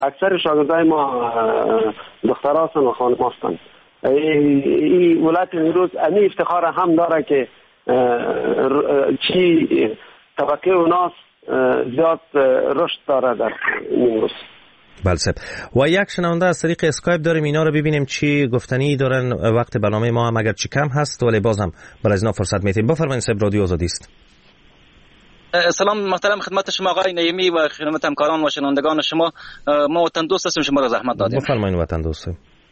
اکثر شاگردای ما دخترها هستند و خانم هستند. این ولایت نیمروز امی افتخار هم داره که چی طبقه اوناس زیاد رشد داره در نیمروز. بله صاحب. و یک شنونده از طریق اسکایپ داریم، اینا رو ببینیم چی گفتنی دارن. وقت برنامه ما هم اگر چی کم هست ولی باز هم برای از اینا فرصت میتیم. بفرمایید صاحب، رادیو آزادی است. سلام محترم خدمت شما آقای نعیمی و خدمت همکاران و شنوندگان شما. ما وطن دوست هستیم، شما را زحمت دادیم. بفرمایید وطن دوست.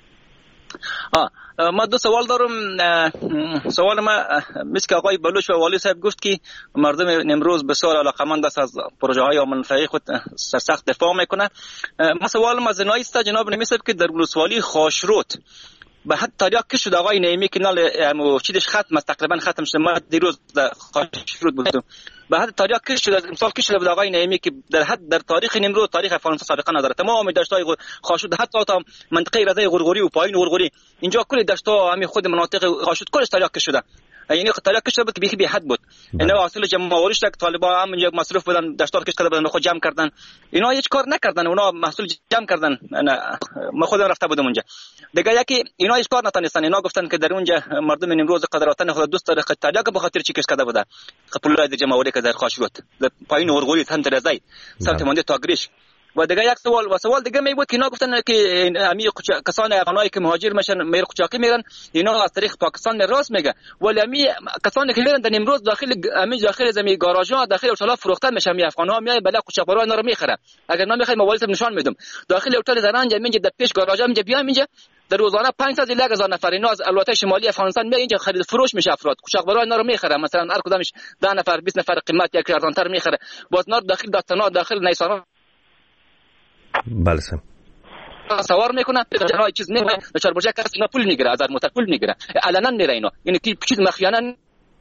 ما دو سوال دارم. سوال ما مثل که آقای بلوچ و والی صاحب گفت که مردم نمروز بسیار علاقمند است از پروژه های منفعه خود سخت دفاع میکنه. ما سوالم از اینایی است جناب نعیمی صاحب که در ولسوالی خاشرود به حد تاریخ که شد آقای نعیمی کنال چیزش ختم است، تقریبا ختم شده. ما دیروز در خاشرود بودیم. به حد تاریخ که شد امسال که شد آقای نعیمی که در تاریخ نمروز تاریخ فرانسه سابقه نداره. تمام دشت‌های خاشرود حتی تا منطقه رده غرغوری و پایین غرغوری اینجا کل دشت‌ها همین خود مناطق خاشرود کلش تاریخ که شده. یعنی تاریخ که شد بود که بی حد بود. اینا اصل جمع‌آوریش که طالبان هم اینجا مصرف بودن، دشت‌ها کش کردن خود جمع کردن. اینا هیچ کار نکردن، اونا محصول جمع کردن. ما خودم رفته بودم اونجا. دیگه یکی اینا هیچ کار نتونستن. اینا گفتن که در اونجا مردم نمروز قدرتن خود دوست داره تاریخ به خاطر چی کش کرده بوده. پولای جمع‌آوری که در خاشرود در پایین غرغوری سمت رضای سمت مانده تاگریش. و دیگه یک سوال دیگه می بود که اینا گفتن که امی کسان افغانایی که مهاجر میشن میر قچاقی میرن اینا از طریق پاکستان راست میگه، ولی امی کسانی که میرن در نمروز داخل زمین گاراژها داخل هتل فروخته میشن. می افغان‌ها میای بلا قچاقبرا اینا رو میخره. اگر ما میخوایم موالید نشان میدم داخل هتل زرنج اینجا در پیش گاراژها اینجا بیام اینجا در روزانه 500 الی 1000 نفر اینا از الوطه شمالی افغانستان میای اینجا خرید فروش میشه. افراد قچاقبرا اینا رو میخره. مثلا هر کدامش 10 نفر 20 نفر قیمت یک ارزانتر میخره. باز نار داخل داستانا داخل نیسان بله سم سوار میکنه جنای چیز نمیکنه. دچار برجه کسی اینا پول میگیره، از متر پول میگیره علنا میره اینا. یعنی چیز مخیانه.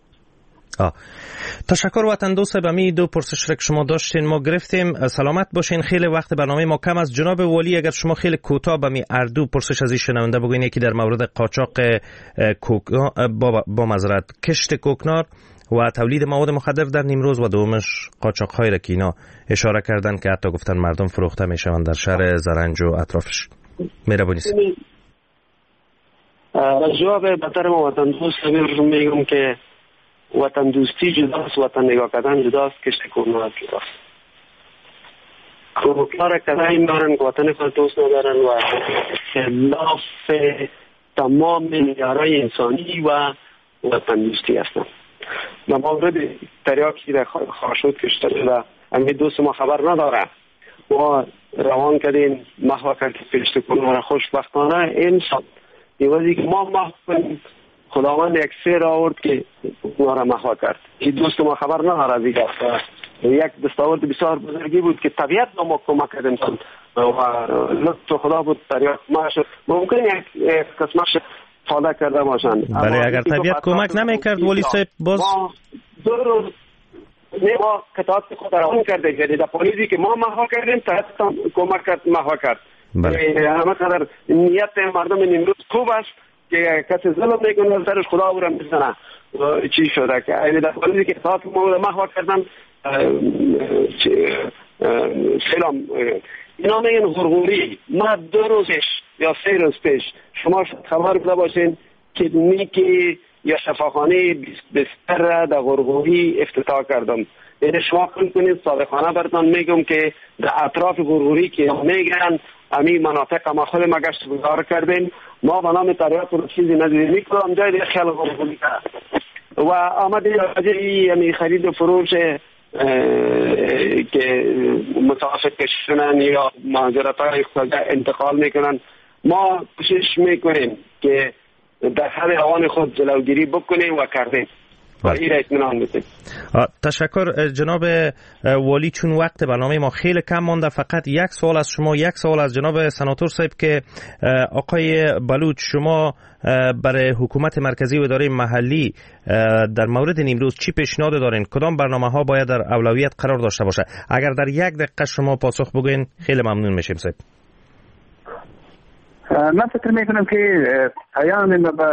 تشکر وطن دوست. به می دو پرسش که شما داشتین ما گرفتیم. سلامت باشین. خیلی وقت برنامه ما کم است. جناب ولی اگر شما خیلی کوتاه به می اردو پرسش از این شنونده بگوین، یکی در مورد قاچاق با معذرت کشت کوکنار و تولید مواد مخدر در نیمروز و دومش قاچاق‌هایی را که اینا اشاره کردن که حتی گفتن مردم فروخته میشوند در شهر زرنج و اطرافش. مهربانی است. جواب بهتر ما وطن دوست میگم که وطن دوستی جداست، وطن نگاه کردن جداست، کشت کوکنار جداست. کوکنار کدایی میارن که وطن خود دوست ندارن و خلاف تمام معیارهای انسانی و وطن دوستی هستن. و مورد تریاکی در خاشرود کشته شده امی دوست ما خبر نداره. ما روان کردیم محو کرد کشت کوکنار. خوشبختانه این شد دیوازی که ما محو کنیم خداوند یک سیر آورد که کوکنار محو کرد. این دوست ما خبر نداره دیگه. یک دستاورد بسیار بزرگی بود که طبیعت ما کمک کرد انسان و لطف خدا بود. تریاک ما شد ممکن یک قسمتش فاده کرده باشند. بله اگر طبیعت کمک نمیکرد ولی صاحب باز دو روز ما کتاب خود روان کرده در پلیسی که ما محو کردیم تا کمک کرد محو کرد. همه قدر نیت مردم نمروز خوب است که کسی ظلم میکنه سرش خدا او را میزنه. چی شده که در پلیسی که کتاب ما محو کردن سلام اینا میگن غرغوری. ما 2 روزش یا 3 روز پیش شما خبر بوده باشین که نیکی یا شفاخانه بستر در غرغوری افتتاح کردم. یعنی شما کنید صادقانه براتون میگم که در اطراف غرغوری که میگن امی مناطق ما خود ما گشت گذار کردیم. ما به نام تریاک رو چیزی ندیدیم میکنم جای دیگه خیال غرغوری کرد و آمده راجعی امی خرید و فروش که متوسط کشیدن یا مهاجرت‌های خود انتقال میکنن. ما کوشش میکنیم که در حد اوان خود جلوگیری بکنیم و کردیم و این را اطمینان میدیم. تشکر جناب والی. چون وقت برنامه ما خیلی کم مانده فقط یک سوال از شما، یک سوال از جناب سناتور صاحب که آقای بلوچ شما برای حکومت مرکزی و اداره محلی در مورد نیمروز چی پیشنهاد دارین؟ کدام برنامه ها باید در اولویت قرار داشته باشه؟ اگر در 1 دقیقه شما پاسخ بگوین خیلی ممنون میشیم صاحب. من فکر میکنم که ایام به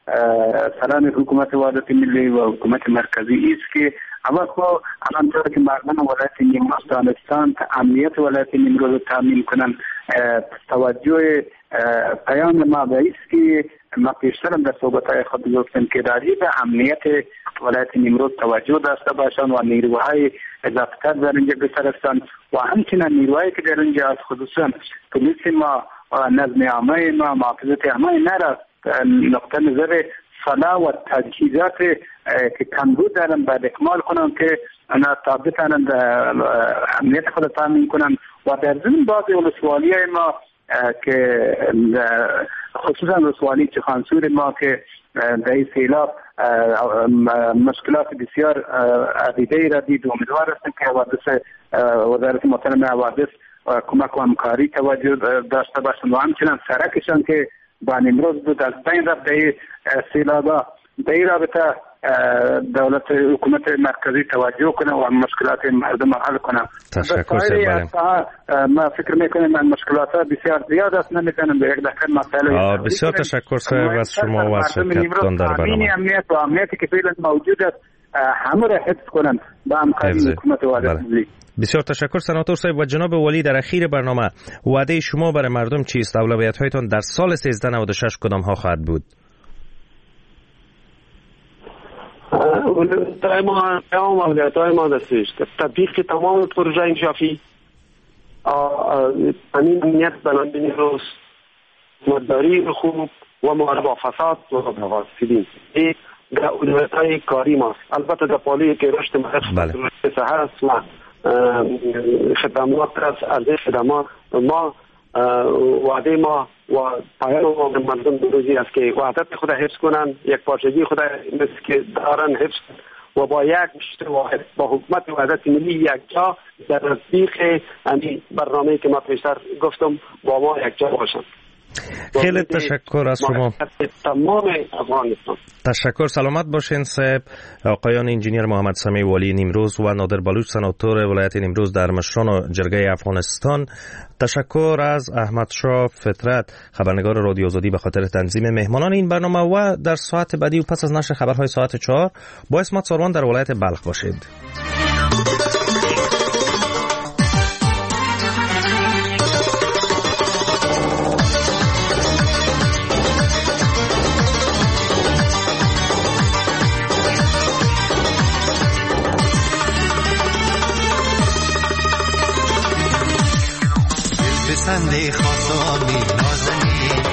سران حکومت وحدت ملی و حکومت مرکزی است که اول خو همانطور که مردم ولایت نیمروز دانستان امنیت ولایت نیمروز رو تامین کنن. توجه پیام ما به است که ما پیشترم در صحبت‌های خود گفتم که راجع به امنیت ولایت نیمروز توجه داشته باشند و نیروهای اضافه در اینجا بفرستند و همچنین نیروهایی که در اینجا خصوصا پلیس ما و نظم عامه ما محافظت عامه نرا نقطه نظر صلاح و تجهیزات که کمبود دارن بعد اکمال کنن که انا ثابتن امنیت خود تامین کنن و در ضمن بعضی ولسوالی ما که خصوصا ولسوالی چخانسور ما که در این سیلاب مشکلات بسیار عدیده را دید و امیدوار هستیم که حوادث وزارت محترم حوادث کمک و همکاری توجه داشته باشند و همچنین سرکشان که با نیمروز بود از بین رفت در سیلابا در این رابطه دولت حکومت مرکزی توجه کنه و مشکلات مردم حل کنه. تشکر سر ما فکر میکنیم من مشکلات بسیار زیاد است نمیتونم به یک دقیقه مسئله. بسیار تشکر سر از شما و شرکتتان در برنامه. امنیت و امنیتی که فعلا موجود است همه را حفظ کنن با همکاری حکومت وحدت ملی. بسیار تشکر سناتور صاحب. و جناب ولی در اخیر برنامه وعده شما برای مردم چیست؟ اولویت‌هایتان در سال 1396 کدام ها خواهد بود؟ اولویت‌های ما دستش تطبیق تمام پروژه انشافی امنیت بلند نیمروز مداری خوب و محاربه با فساد و فاسدین این اولویت‌های کاری ماست. البته در پالی که رشد مدرسه هست و خدمات از خدمات ما وعده ما و پایان ما به مردم روزی است که وحدت خود حفظ کنن، یک پارچگی خود مثل که دارن حفظ و با یک مشت واحد با حکومت وحدت ملی یک جا در تطبیق همین برنامه‌ای که ما پیشتر گفتم با ما یک جا باشند. خیلی تشکر از شما. تمام افغانستان. تشکر. سلامت باشین صاحب. آقایان انجینیر محمد سمیع ولی نیمروز و نادر بلوچ سناتور ولایت نیمروز در مشران و جرگه افغانستان. تشکر از احمد شاه فطرت خبرنگار رادیو آزادی به خاطر تنظیم مهمانان این برنامه و در ساعت بعدی و پس از نشر خبرهای ساعت 4 با اسمت ساروان در ولایت بلخ باشید. پسند خاصانی نازنین